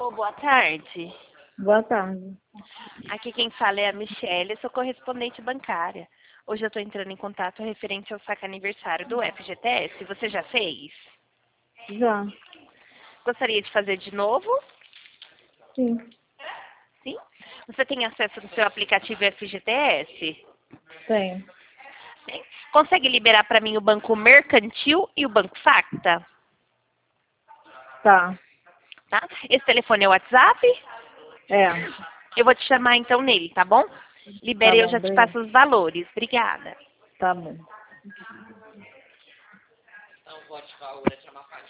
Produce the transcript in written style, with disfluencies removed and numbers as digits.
Alô, boa tarde. Boa tarde. Aqui quem fala é a Michelle, sou correspondente bancária. Hoje eu estou entrando em contato referente ao saque aniversário do FGTS. Você já fez? Já. Gostaria de fazer de novo? Sim. Sim? Você tem acesso no seu aplicativo FGTS? Tenho. Sim. Consegue liberar para mim o Banco Mercantil e o Banco Facta? Tá. Tá? Esse telefone é o WhatsApp? É. Eu vou te chamar então nele, tá bom? Tá Libere e eu bom, já te obrigada. passo os valores. Obrigada. Tá bom.